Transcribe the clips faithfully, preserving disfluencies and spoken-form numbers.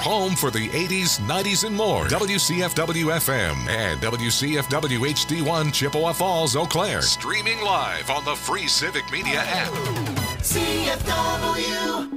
home for the eighties, nineties, and more. W C F W F M and W C F W H D one Chippewa Falls, Eau Claire. Streaming live on the free Civic Media app. C F W.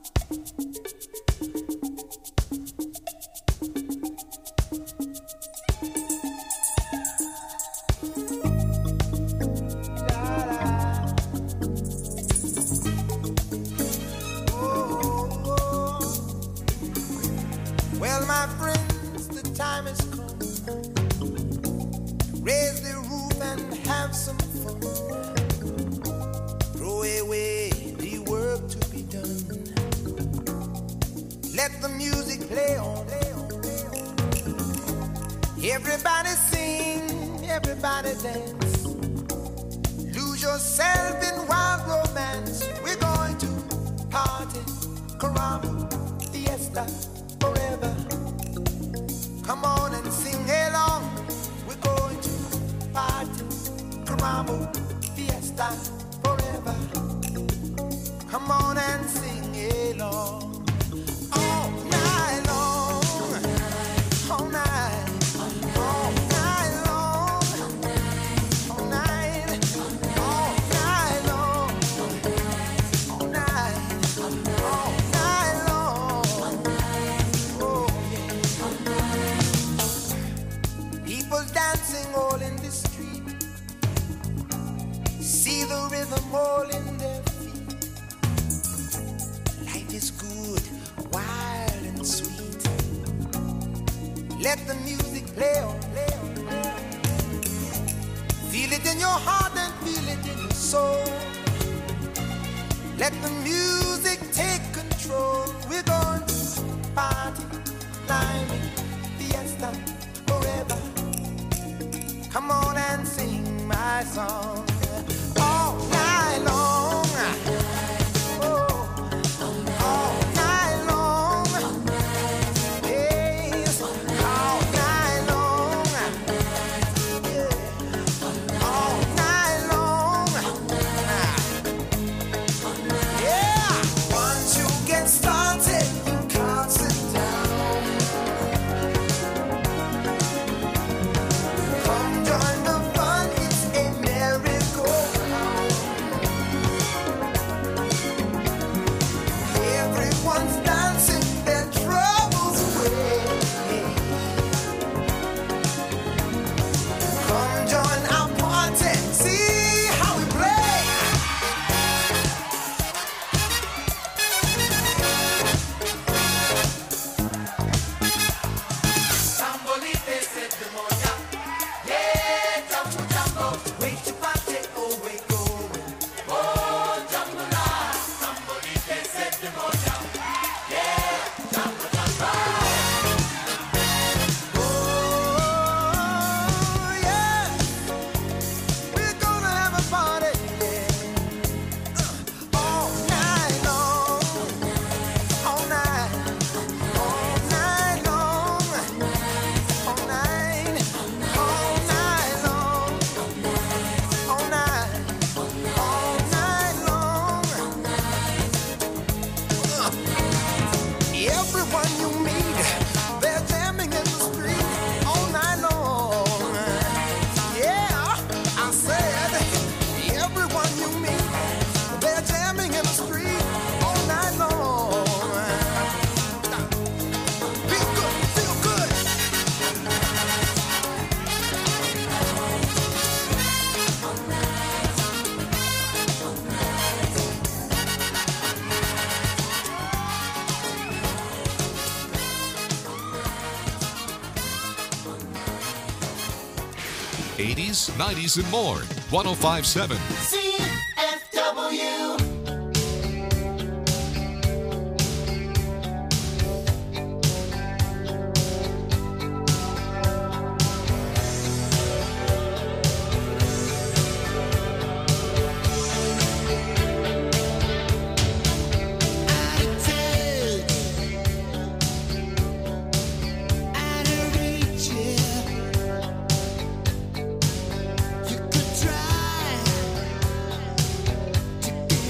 Everybody sing, everybody dance. Lose yourself in wild romance. We're going to party, caramba, fiesta, forever. Come on and sing along. We're going to party, caramba, fiesta, forever. Come on and sing along. All night long, all night. All in their feet. Life is good, wild and sweet. Let the music play on, play on, play on. Feel it in your heart and feel it in your soul. Let the music take control. We're going to party, climbing, fiesta, forever. Come on and sing my song. All night long, oh, all night long, yes, all night long, yeah, all night long, yeah. Once you get started, you can't sit down. Come join the fun, it's a miracle. Everyone's dancing their troubles away. Come join our party, see how we play. Tambolite se demoya, yeah, jambo jambo, wait to party, oh wait going, oh jambo la, tambolite se demoya. Everyone you meet, they're jamming in the street all night long. Yeah, I said, everyone you meet, they're jamming in the street all night long. Feel good, feel good. eighties, nineties, and more. one oh five point seven. C F W. You could try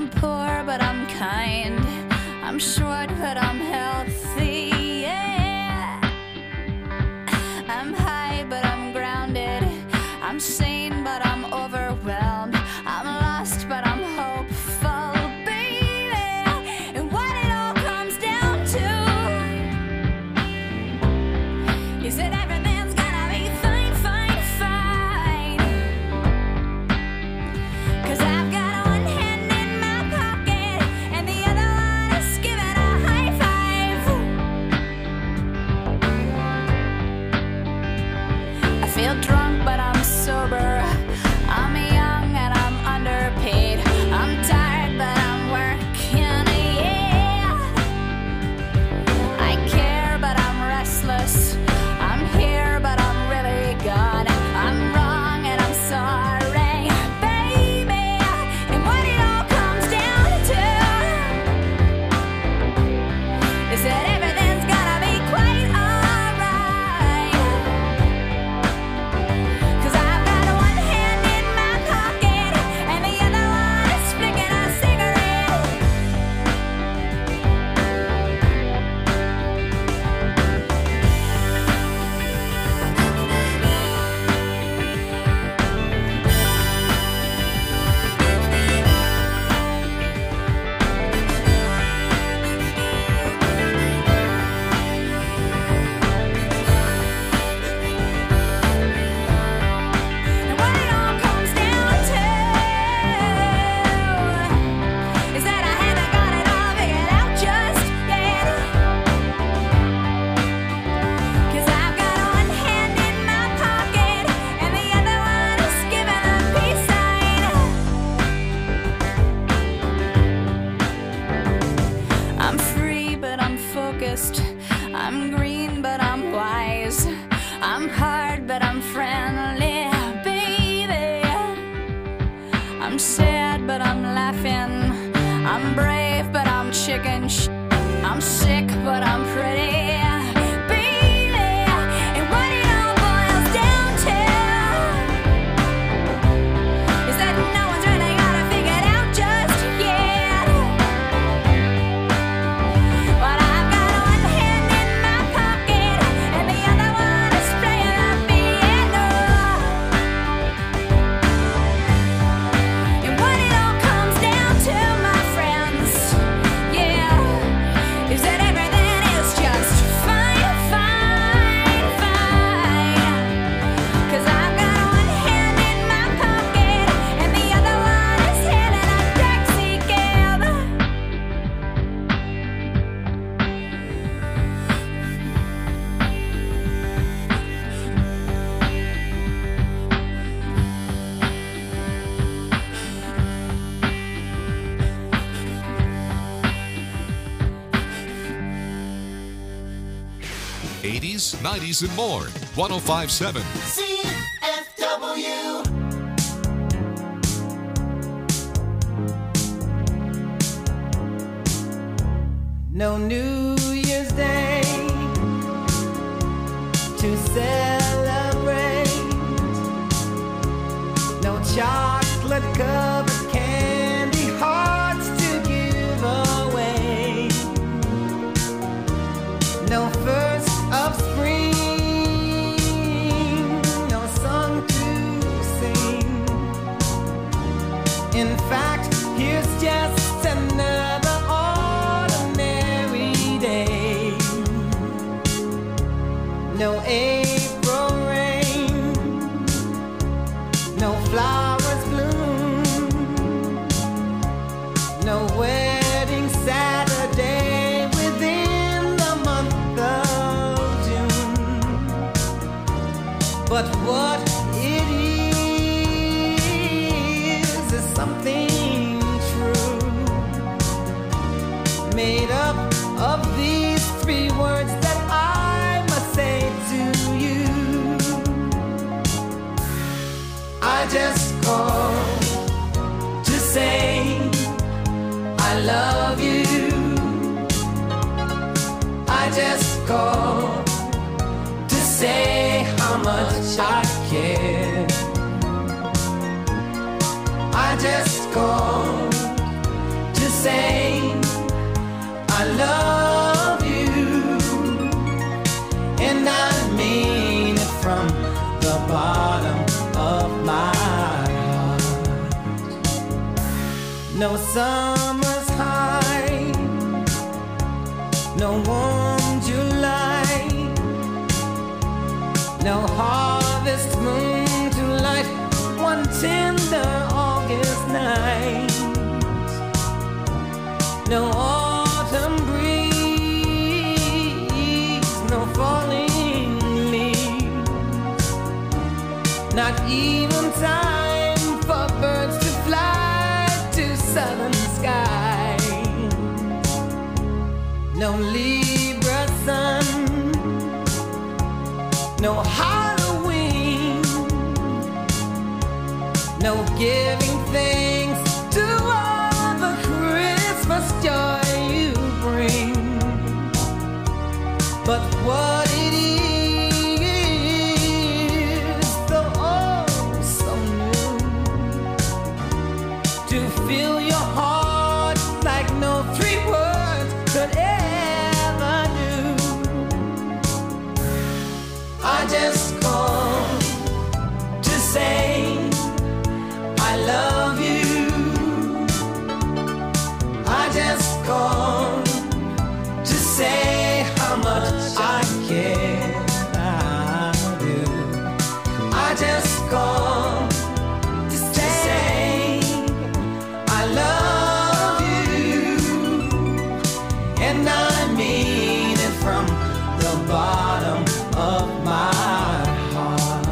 I'm poor, but I'm kind. I'm short, but I'm healthy. Yeah. I'm high, but I'm grounded. I'm sane, but I'm overwhelmed. I'm lost, but I'm hopeful, baby. And what it all comes down to is that everything's gonna be fine, fine, fine. 'Cause I've got one hand in my pocket and the other one is giving a high five. I feel drunk, but I'm sober. I'm young and I'm underpaid. I'm tired, but I'm working, yeah. I care, but I'm restless. I'm here, but I'm really gone. I'm wrong and I'm sorry, baby. And what it all comes down to is that everything's gonna be quite alright. 'Cause I've got one hand in my pocket and the other one is flicking a cigarette. And what it all comes down to is that I haven't got it all figured out just yet. 'Cause I've got one hand in my pocket and the other one is giving a peace sign. I'm free, but I'm focused. I'm green, but I'm wise. I'm hard, but I'm friendly, baby. I'm sad, but I'm laughing. I'm brave, but I'm chicken sh- I'm sick, but I'm pretty, baby. And what it all boils down to is that no one's really got it figured out just yet. But I've got one hand in my pocket and the other one is playing the piano. And what it all comes down to, my friends, yeah, is that everything is just fine, fine, fine. 'Cause I've got one hand in my pocket and the other one is hailing a taxi cab. eighties, nineties, and more. one oh five point seven. C F W. No New Year's Day to celebrate. No chocolate covered candy hearts to give away. No first of spring, no song to sing. In fact, here's just another ordinary day. No April rain, no flowers bloom, no wedding Saturday within the month of June. But what it is is something true, made up of these three words that I must say to you. I just called to say I love you. I just called to say how much I care. I just called summer's high, no warm July, no harvest moon to light one tender August night, no autumn breeze, no falling leaves, not even time for birds to fly to southern skies, no Libra sun, no Halloween, no giving thanks to all the Christmas joy you bring. But what it is, so oh so new, to fill your heart like no three words could ever do. I just called to say I love you. I just called to say how much I care. I do. I just called to say I love you, and I mean it from the bottom of my heart.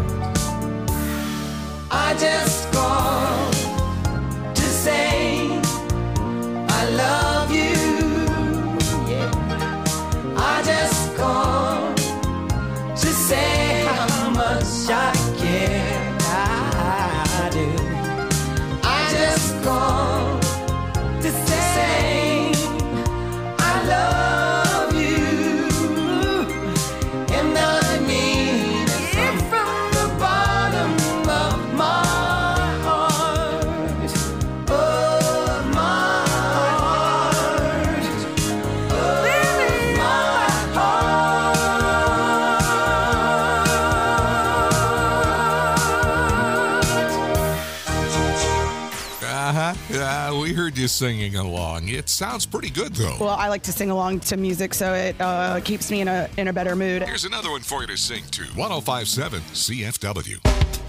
I just called to say I love you. Yeah. I just called to say how much I care. I do. I just called to say I love you, and I mean it from the bottom of my heart, of my heart, of my heart. Uh-huh. Uh, we heard you singing along. It sounds pretty good, though. Well, I like to sing along to music, so it uh, keeps me in a in a better mood. Here's another one for you to sing to. one oh five point seven C F W.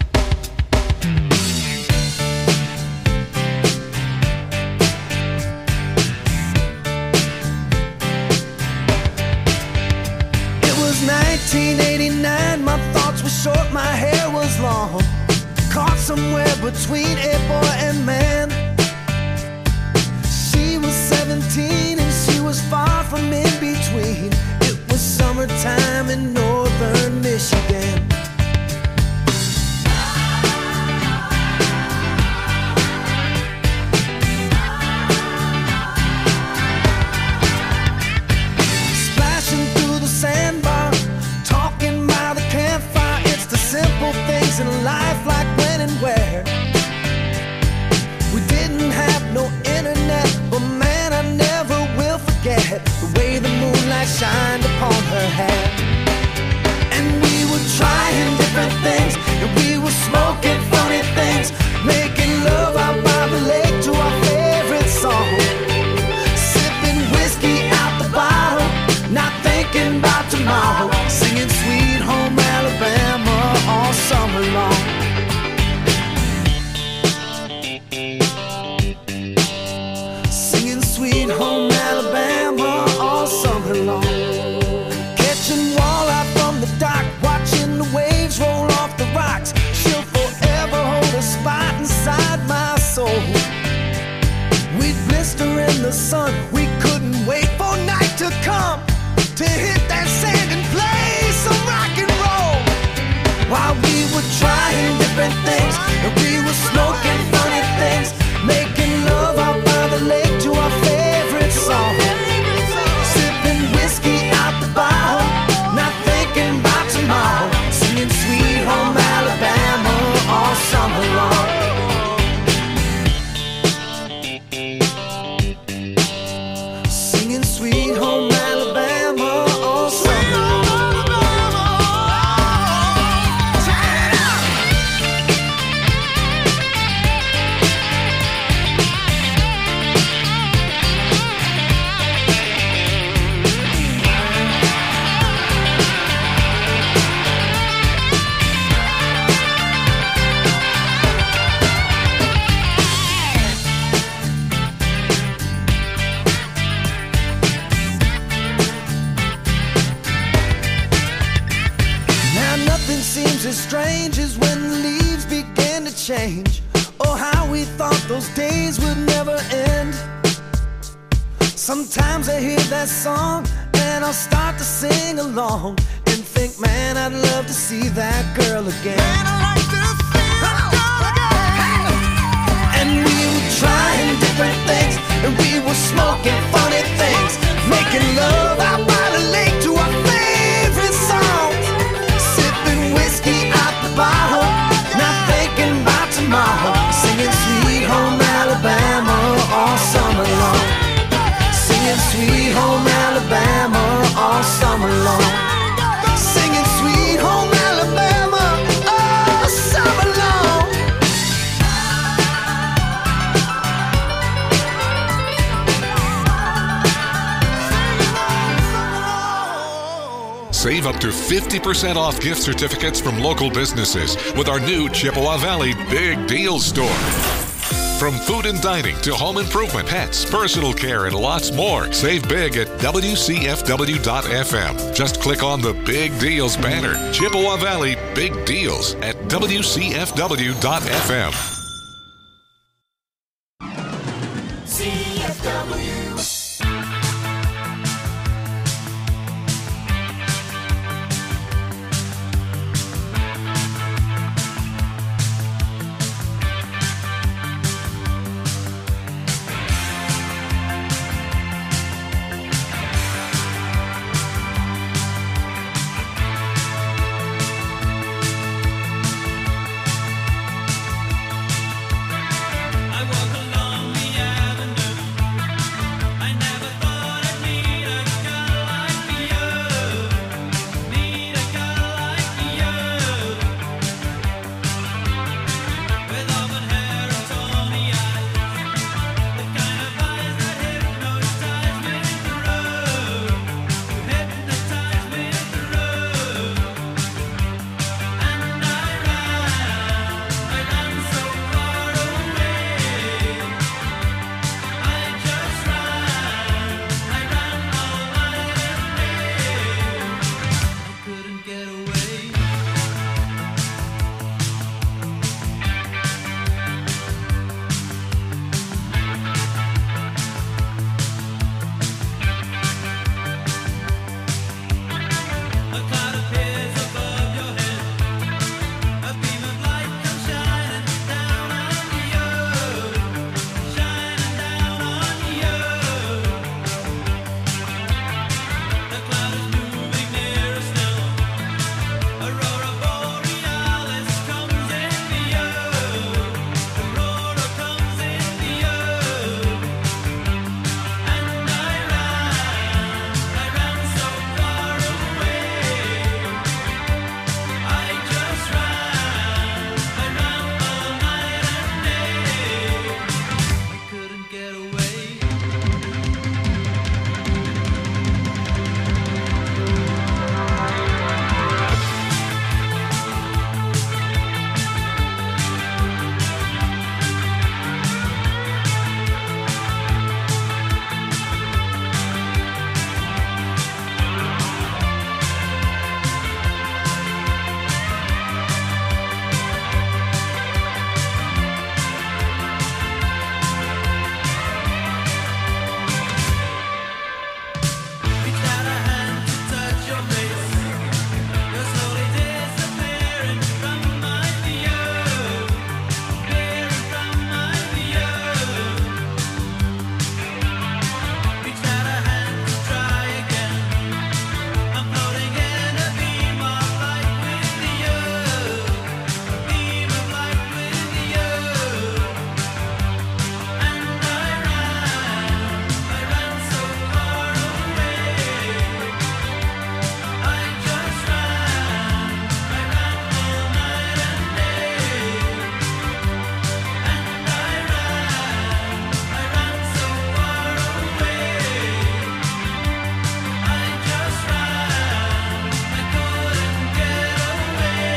It was nineteen eighty-nine, my thoughts were short, my hair was long. Caught somewhere between a boy and man. She was seventeen and she was far from in between. It was summertime in northern Michigan. Splashing through the sandbar, talking by the campfire. It's the simple things in life, like when and where. We didn't have no internet, but man, I never will forget the way the moonlight shined upon her hair. And we were trying different things, and we were smoking funny things, making love out by the lake to our favorite song. Sipping whiskey out the bottle, not thinking about tomorrow, singing Sweet Home Alabama all summer long. Singing Sweet Home Alabama all summer long. Catching walleye from the dock, watching the waves roll off the rocks. She'll forever hold a spot inside my soul. We'd blister in the sun, we couldn't wait for night to come to hit that sand and play some rock and roll. While we were trying different things, and we were smoking funny things, making love out by the lake to our favorite song. Sipping whiskey out the bottle, not thinking about tomorrow, singing Sweet Home Alabama all summer long. change. Oh, how we thought those days would never end. Sometimes I hear that song and I'll start to sing along and think, man, I'd love to see that girl again. Man, I'd like to see that girl again. And we were trying different things, and we were smoking funny things, making love out by the lake to our favorite songs, sipping whiskey out the bottle, not thinking about tomorrow, singing Sweet Home Alabama all summer long, singing Sweet Home Alabama all summer long, singing Sweet Home Alabama all summer long. Save up to fifty percent off gift certificates from local businesses with our new Chippewa Valley Big Deal Store. From food and dining to home improvement, pets, personal care, and lots more. Save big at W C F W dot F M. Just click on the Big Deals banner. Chippewa Valley Big Deals at W C F W dot F M. C F W. I walk along the avenue. I never thought I'd meet a girl like you. Meet a girl like you. With auburn hair and tawny eyes, the kind of eyes that hypnotize me through. You hypnotize me through. And I ran, I ran so far away. I just ran, I ran all night and day. I couldn't get away. A cloud appears above your head. A beam of light comes shining down on you, shining down on you. The cloud is moving nearer still. Aurora borealis comes into you. Aurora comes into you. And I ran, I ran so far away. I just ran, I ran all night and day. I couldn't get away. Reached out a hand to touch your face. You're slowly disappearing from my view, disappearing from my view. Reached out a hand to try again. I'm floating in a beam of light with you, a beam of light with you. And I ran, I ran so far away. I just ran, I ran all night and day. And I ran, I ran so far away. I just ran, I couldn't get away.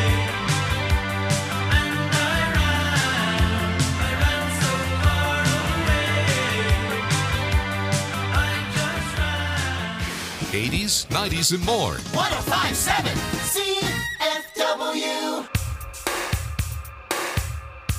And I ran, I ran so far away. I just ran. eighties, nineties, and more. one oh five point seven C F W.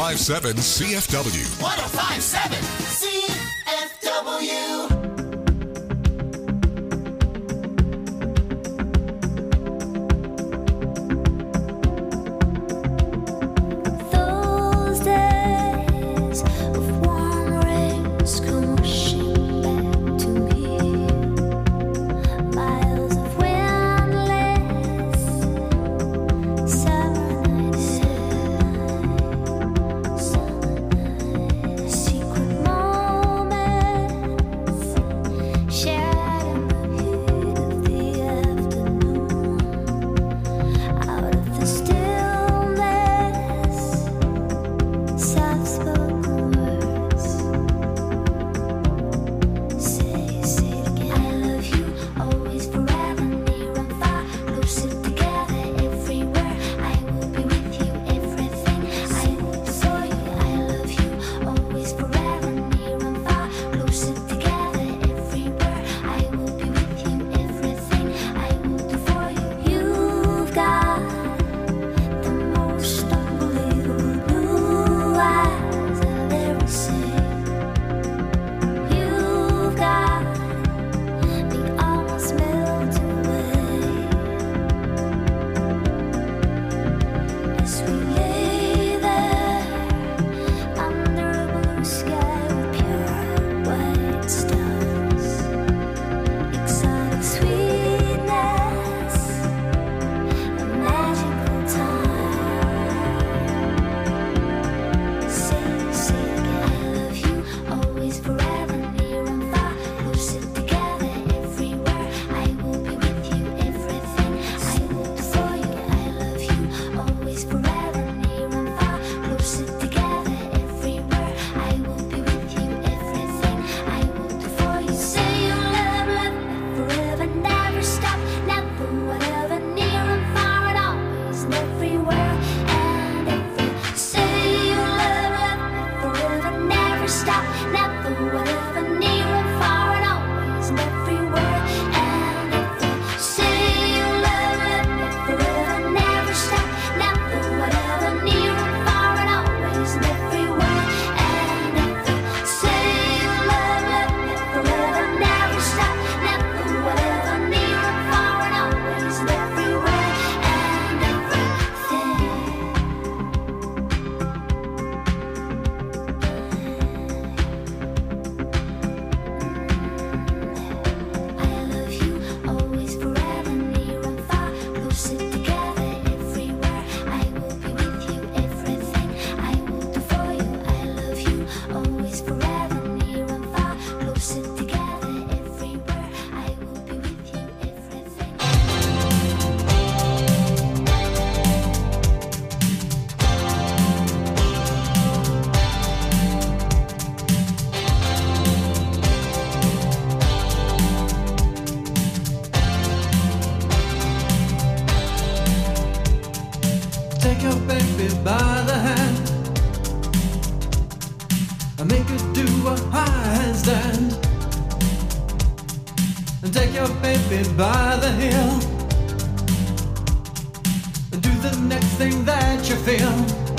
five seven C F W. one oh five point seven C F W. Those days of warm rains come rushing back to me. Miles of windless summer nights, summer nights, secret moments shared in the heat of the afternoon. Out of the stillness, soft-spoken words. Say, say it again. I love you, always, forever, near and far, closer together, everywhere. I will be with you, everything. I will do for you. I love you, always, forever, near and far, closer together, everywhere. I will be with you, everything. I will do for you. You've got the most unbelievable blue eyes I've ever seen. You've got me almost melting away as we lay there under a blue sky with pure white stars. Exotic sweetness, a magical time. Say, say it again. I love you, always, forever, near and far, closer together, everywhere. I will be with you, everything. I will do for you. I love you, always, forever, near and far, closer together, everywhere. I will be with you, everything. I will do for you. Say you love, love me forever, never stop, never, whatever, near and far, and always, and everywhere, and every. Say you love, love me forever, never stop, never, whatever, near and far, and always, and everywhere, and every. Say you love, love me forever, never stop, never, whatever, near and far, and always, and everywhere, and every. Say you love, love me forever, never stop, never, whatever, near and far, and always, and everywhere, and everything. I love you, always, forever, near and far, closer together, everywhere. I will be with you, everything. I will do for you. I love you, always, forever, near and far, closer together, everywhere. I will be with you, everything. Take your baby by the hand and make her do a high handstand. And take your baby by the heel and do the next thing that you feel.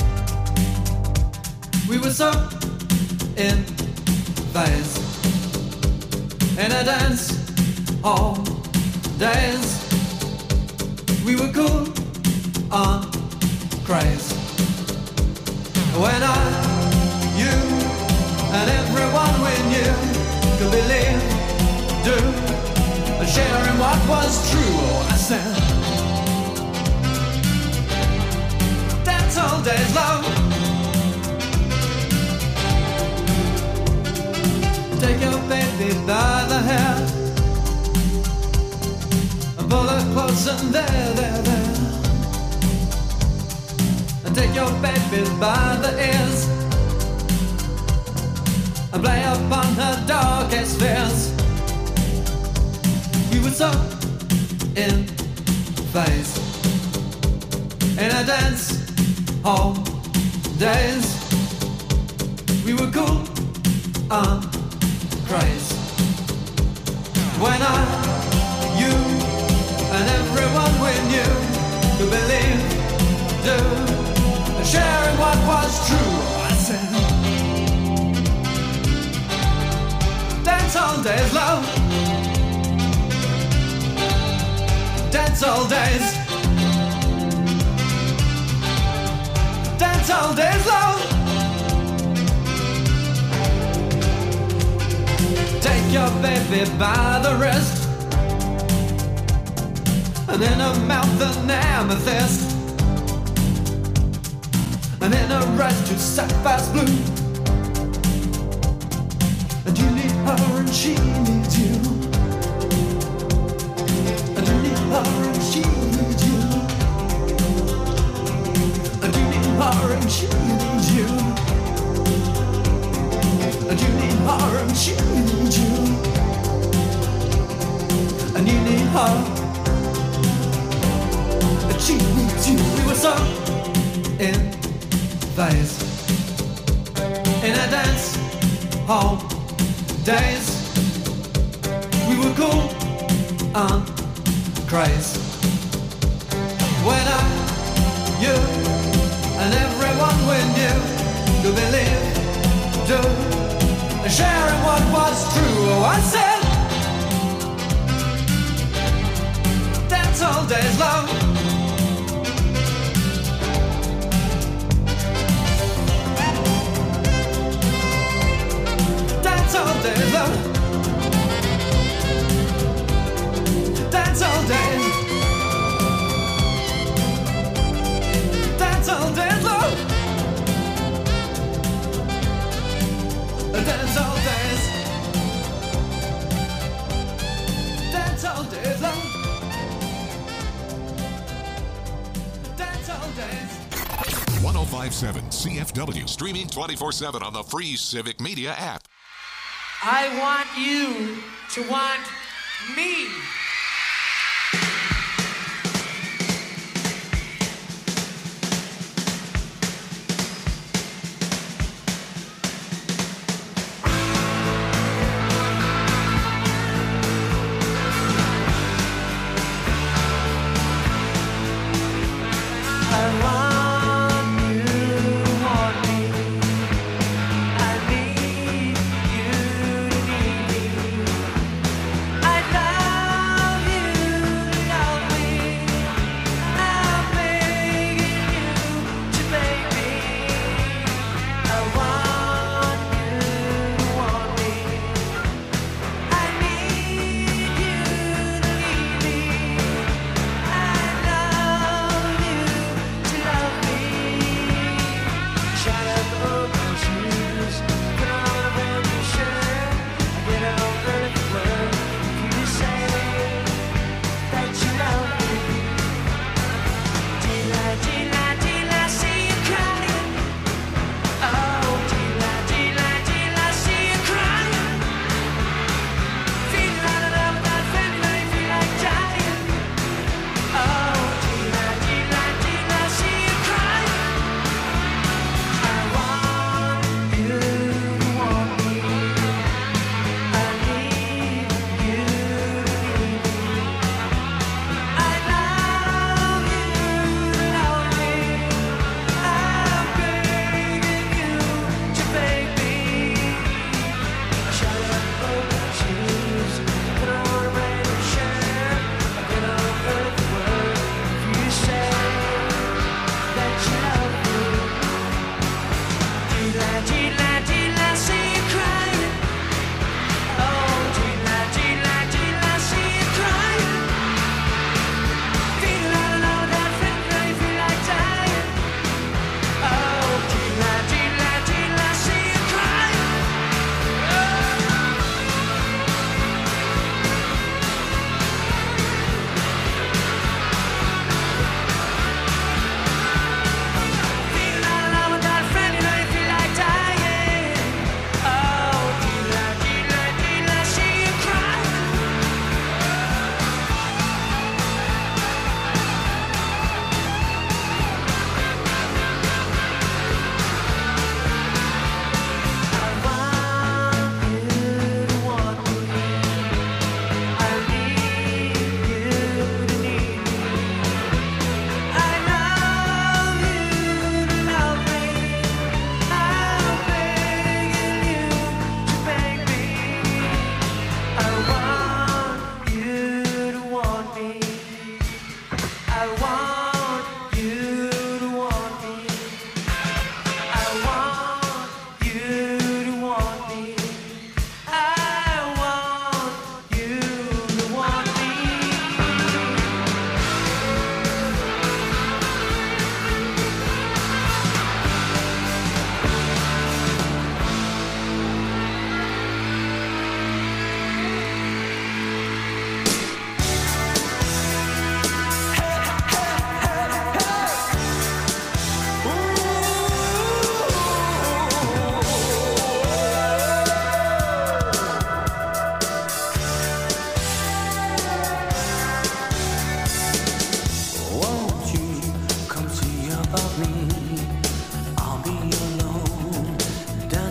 We were so in phase in a dance all days. We were cool on craze. When I, you, and everyone we knew could believe, do, and share in what was true. Oh, I said, dance all days long. Take your baby by the hair and pull her close and there, there, there. And take your baby by the ears and play upon her darkest fears. We were so in phase in a dance hall days. We were cool on craze. When I, you, and everyone we knew could believe, do, and share in what was true. all days long. Dance all days. Dance all days long. Take your baby by the wrist, and in her mouth an amethyst, and in her eyes two sapphires blue. And you need her and she needs you. And you need her and she needs you. And you need her and she needs you. And you need her and she needs you. And you need her and she needs you. We were so in phase, in a dance hall days. We were cool and crazy. When I, you, and everyone we knew could believe, do, and sharing what was true. Oh, I said, dance all days long. Dance all days long. Dance all days. Dance all days long. Dance all days. Dance all days long. Dance all days. one oh five point seven C F W, streaming twenty-four seven on the free Civic Media app. I want you to want me. I want you to want me. I need you to need me. I love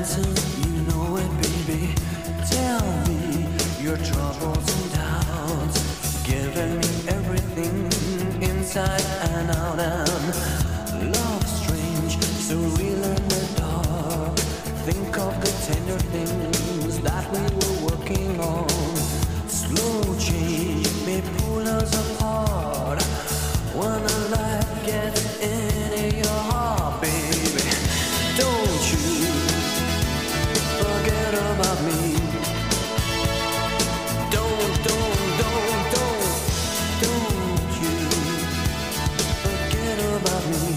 dancing, you know it, baby. Tell me your troubles and doubts, giving me everything inside and out, and love strange, so real in the dark. Think of the tender things that we were working on. Slow change may pull us apart when the light gets into your heart, baby. Don't you forget about me. Don't, don't, don't, don't, don't you forget about me.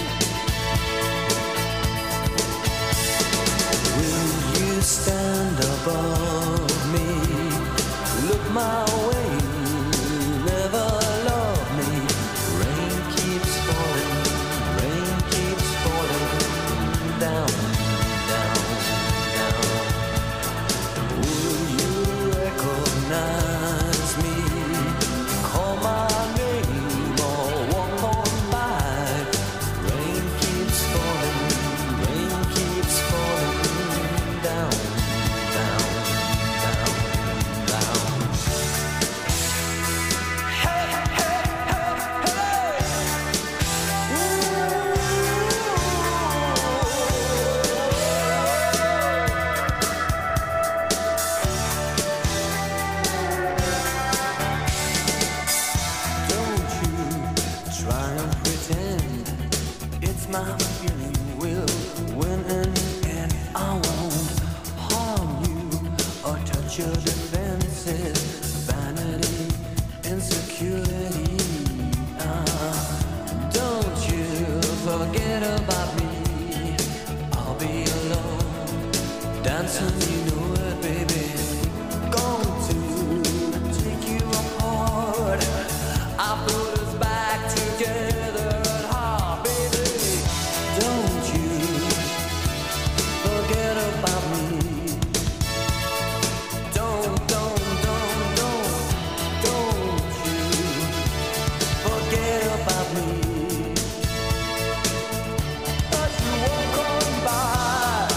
Will you stand above me? Look my way, never love me. Rain keeps falling, rain keeps falling down, down, down. Will you recognize me? Call my name or walk on by. Rain keeps falling, rain keeps falling down, down, down, down. Don't you try and pretend it's my feeling will win in the end. I won't harm you or touch your defenses, vanity, insecurity. Ah, don't you forget about me. I'll be alone, dancing, you know it, baby. Going to take you apart. I put us back together at heart, baby. Don't you forget about me. Don't, don't, don't, don't, don't you forget about me. As you walk on by,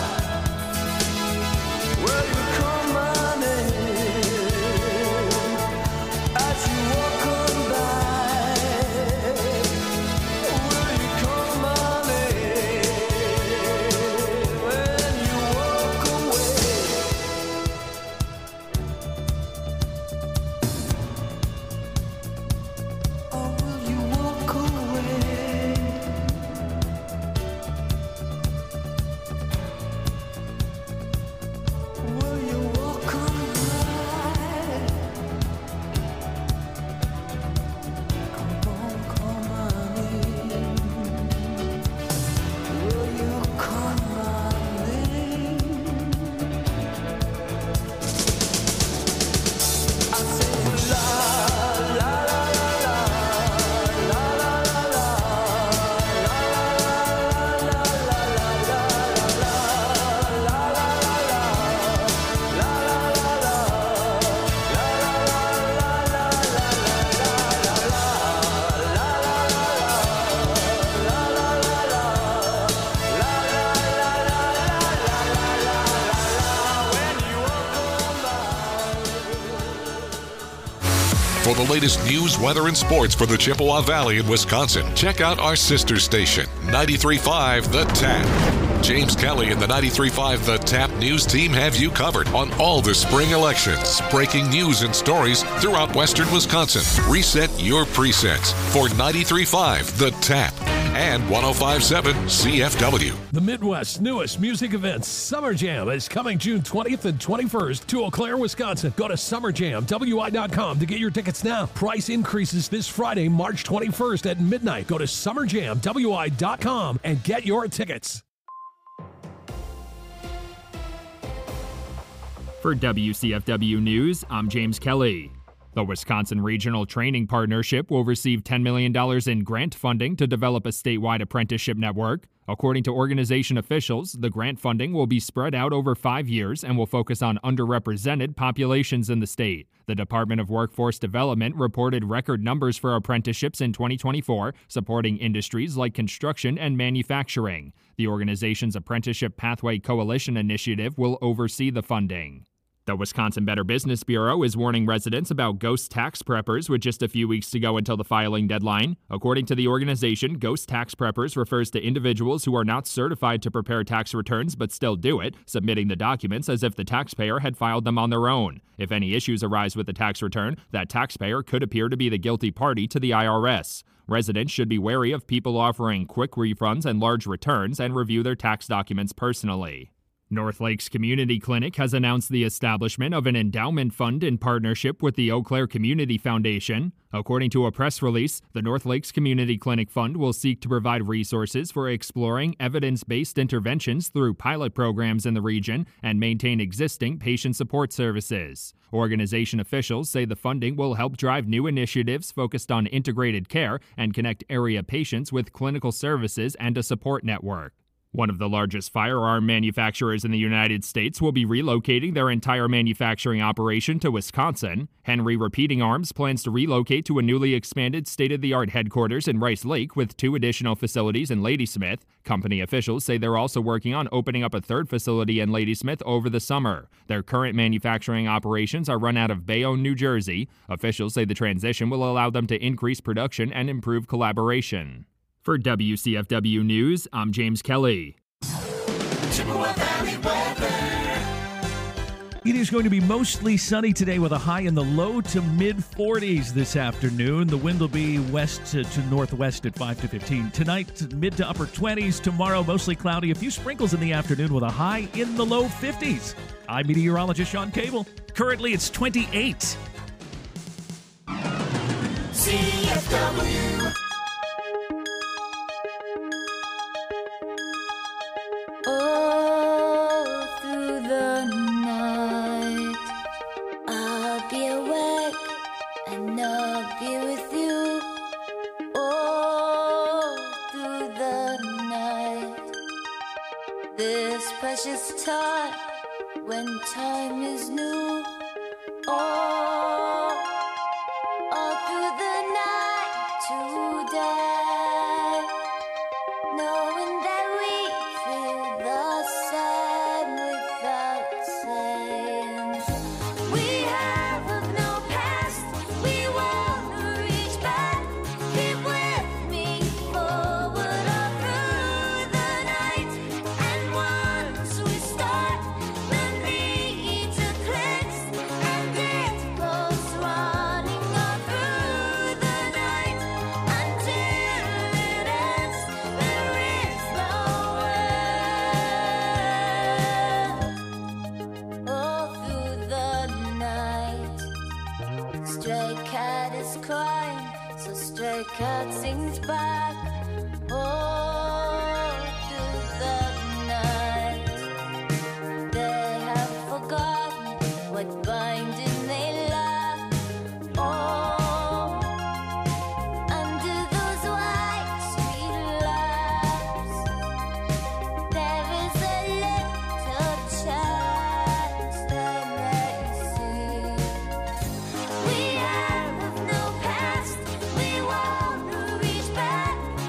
will you call my name? As you walk on by, will you call my name? When you walk away, or will you walk away? Will you walk on by? Come on, call my name. Will you call my name? I say la la la la la la la la For the latest news, weather, and sports for the Chippewa Valley in Wisconsin, check out our sister station, ninety-three point five The Tap. James Kelly and the ninety-three point five The Tap news team have you covered on all the spring elections, breaking news and stories throughout western Wisconsin. Reset your presets for ninety-three point five The Tap and one oh five point seven C F W. The Midwest's newest music event, Summer Jam, is coming June twentieth and twenty-first to Eau Claire, Wisconsin. Go to summer jam w i dot com to get your tickets now. Price increases this Friday, March twenty-first at midnight. Go to summer jam w i dot com and get your tickets. For W C F W News, I'm James Kelly. The Wisconsin Regional Training Partnership will receive ten million dollars in grant funding to develop a statewide apprenticeship network. According to organization officials, the grant funding will be spread out over five years and will focus on underrepresented populations in the state. The Department of Workforce Development reported record numbers for apprenticeships in twenty twenty-four, supporting industries like construction and manufacturing. The organization's Apprenticeship Pathway Coalition initiative will oversee the funding. The Wisconsin Better Business Bureau is warning residents about ghost tax preppers with just a few weeks to go until the filing deadline. According to the organization, ghost tax preppers refers to individuals who are not certified to prepare tax returns but still do it, submitting the documents as if the taxpayer had filed them on their own. If any issues arise with the tax return, that taxpayer could appear to be the guilty party to the I R S. Residents should be wary of people offering quick refunds and large returns and review their tax documents personally. North Lakes Community Clinic has announced the establishment of an endowment fund in partnership with the Eau Claire Community Foundation. According to a press release, the North Lakes Community Clinic Fund will seek to provide resources for exploring evidence-based interventions through pilot programs in the region and maintain existing patient support services. Organization officials say the funding will help drive new initiatives focused on integrated care and connect area patients with clinical services and a support network. One of the largest firearm manufacturers in the United States will be relocating their entire manufacturing operation to Wisconsin. Henry Repeating Arms plans to relocate to a newly expanded state-of-the-art headquarters in Rice Lake with two additional facilities in Ladysmith. Company officials say they're also working on opening up a third facility in Ladysmith over the summer. Their current manufacturing operations are run out of Bayonne, New Jersey. Officials say the transition will allow them to increase production and improve collaboration. For W C F W News, I'm James Kelly. Chippewa Valley weather. It is going to be mostly sunny today with a high in the low to mid forties this afternoon. The wind will be west to, to northwest at five to fifteen. Tonight, mid to upper twenties. Tomorrow, mostly cloudy. A few sprinkles in the afternoon with a high in the low fifties. I'm meteorologist Sean Cable. Currently, it's twenty-eight. C F W. All through the night, I'll be awake and I'll be with you. All through the night, this precious time when time is new. All, all through the night today, knowing that we feel the same without saying. We have no past, we wanna reach back. Keep with me forward all through the night. And once we start, the need to cleanse, and it goes running all through the night until it ends. There is no end. All through the night, stray cat is crying, so stray cat sings back. All through the night, they have forgotten what binding they lack. Oh, under those white street lamps, there is a little chance they may see. We have no past, we wanna reach back.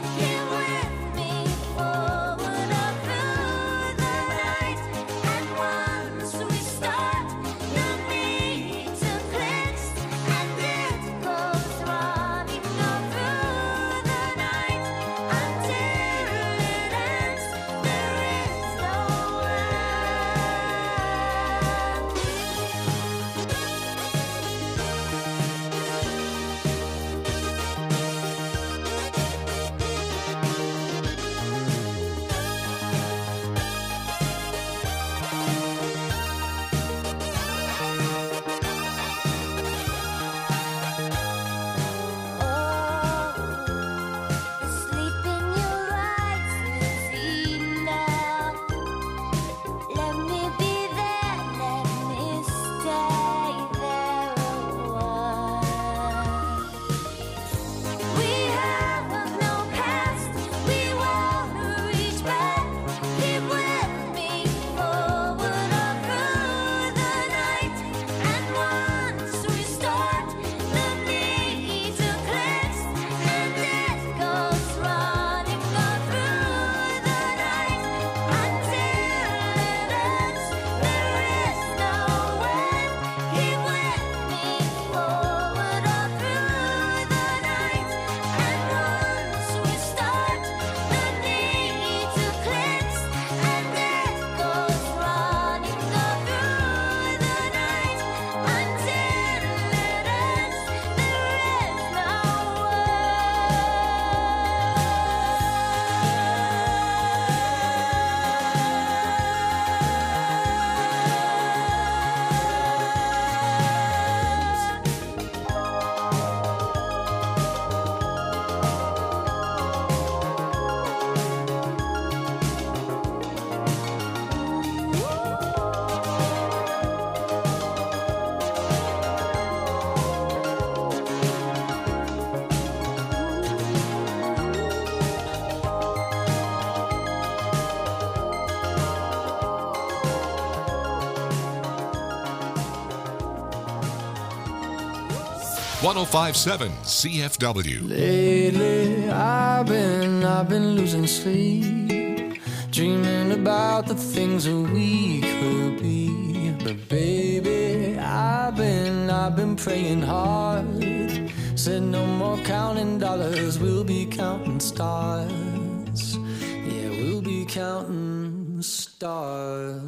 one oh five point seven C F W. Lately, I've been, I've been losing sleep, dreaming about the things that we could be. But baby, I've been, I've been praying hard. Said no more counting dollars, we'll be counting stars. Yeah, we'll be counting stars.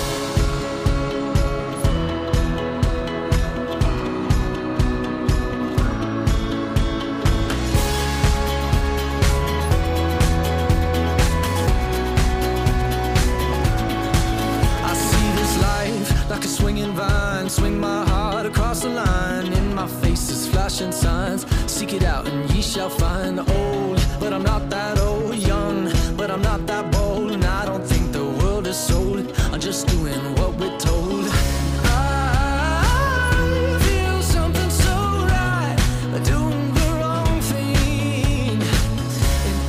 Like a swinging vine, swing my heart across the line. In my face is flashing signs. Seek it out and ye shall find. Old, but I'm not that old. Young, but I'm not that bold. And I don't think the world is sold. I'm just doing what we're told. I feel something so right, doing the wrong thing. And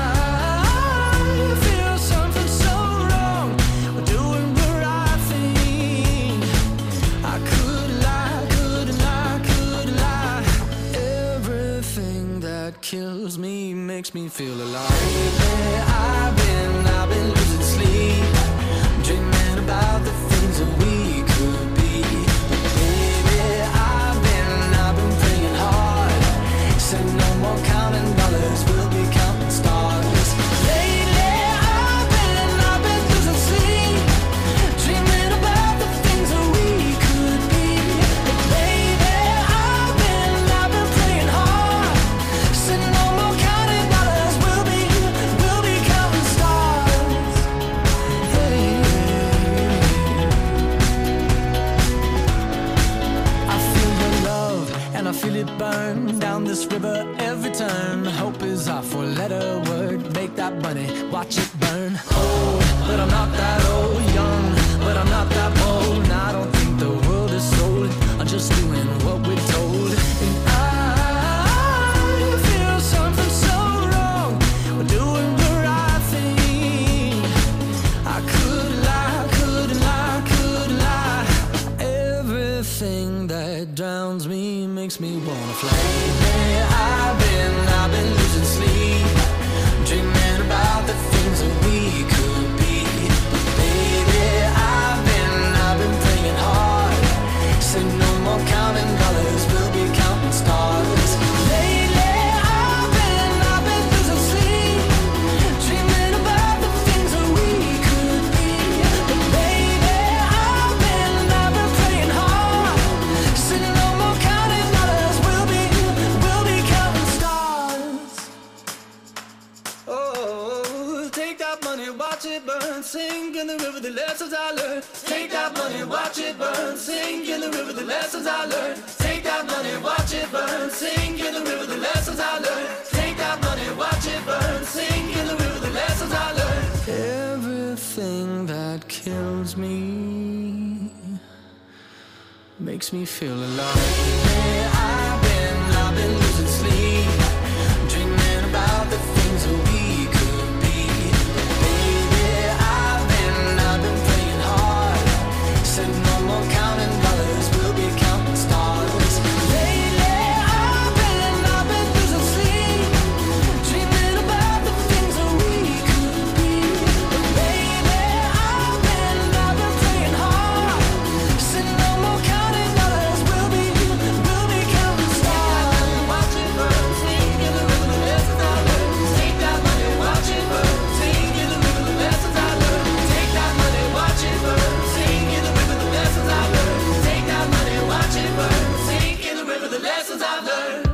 I feel something so wrong, doing the right thing. I could lie, could lie, could lie. Everything that kills me makes me feel alive. Lately, I've been, I've been losing sleep, dreaming about the things that we could be. Baby, I've been, I've been praying hard. Said no more counting dollars, we'll be counting stars. Lately, I've been, I've been losing sleep, dreaming about the things that we could be. Baby, I've been, I've been praying hard. Said no more counting dollars, we'll be, we'll be counting stars. Hey. I feel your love and I feel it burn down this river every turn. Hope is our four-letter word. Make that money, watch it burn. Old, but I'm not that old. Young, but I'm not that bold. And I don't think the world is sold. I'm just doing what we're told. And I feel something so wrong. We're doing the right thing. I could lie, could lie, could lie. Everything that drowns me makes me wanna fly. Lately, I've been, I've been losing sleep, dreaming about the things that we could be. But baby, I've been, I've been praying hard. Said no more counting dollars, we'll be counting stars. Lately, I've been, I've been losing sleep, dreaming about the things that we could be. But baby, I've been, I've been praying hard. Said no more counting dollars, we'll be, we'll be counting stars. Oh, take that money, watch it burn, sink in the river, the lessons I learned. Take that money, watch it burn, sink in the river, the lessons I learned. Take that money, watch it burn, sink in the river, the lessons I learned. Take that money, watch it burn, sink in the river, the lessons I learned. Everything that kills me makes me feel alive. Lately, I've been, I've been losing sleep, dreaming about the things that we could be. Baby, I've been, I've been praying hard. Said no more counting dollars, we'll be counting stars. Lately, I've been, I've been losing sleep, dreaming about the things that we could be. Baby, I've been, I've been praying hard. Said no more counting dollars, we'll be, we'll be counting stars. Watch it burn, sing in the river, the lessons I learned. Take that money, watch it burn, sing in the river, the lessons I learned. Take that money, watch it burn, sing in the river, the lessons I learned. Take that money, watch it burn, sing in the river, the lessons I learned.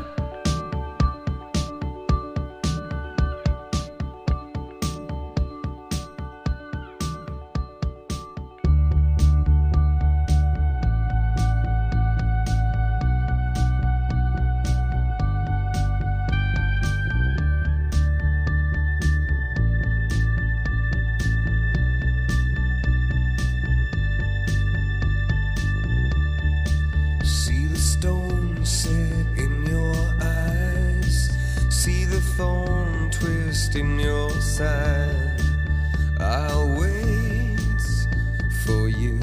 See the stone set in your eyes. See the thorn twist in your side. I'll wait for you.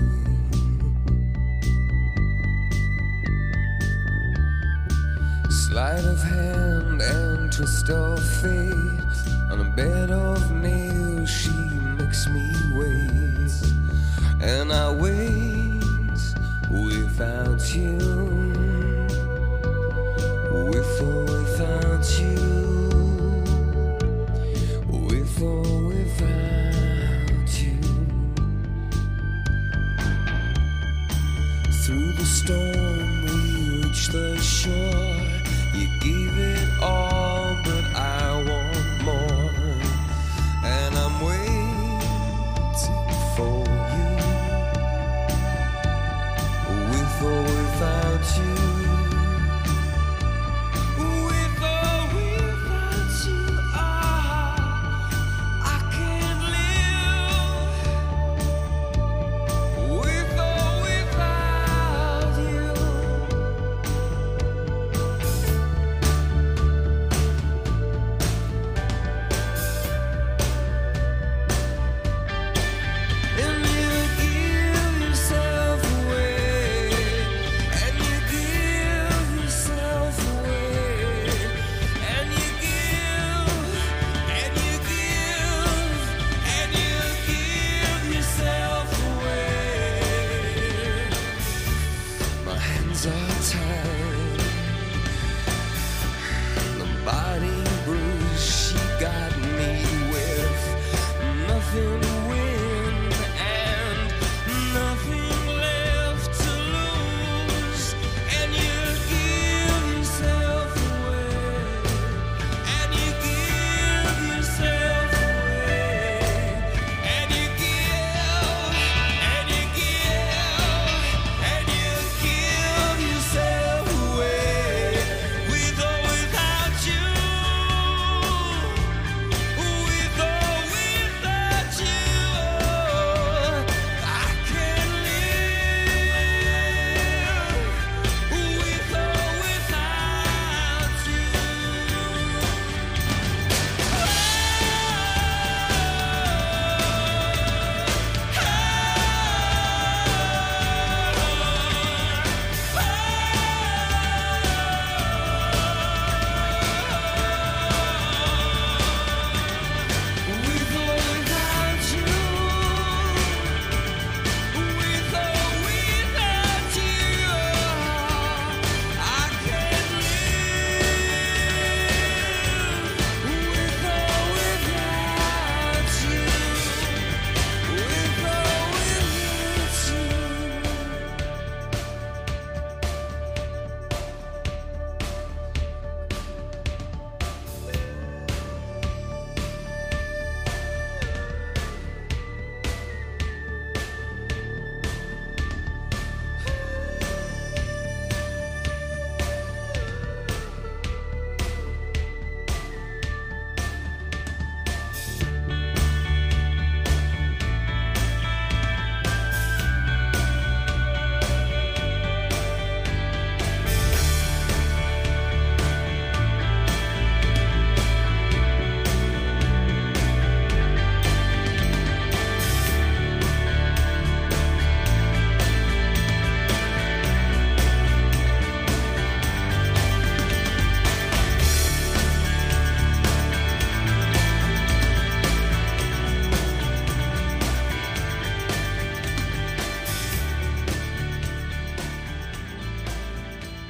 twist of fate. On a bed of nails, she makes me wait. And I wait without you. With or without you. With or without you. Through the storm we reached the shore. You gave it all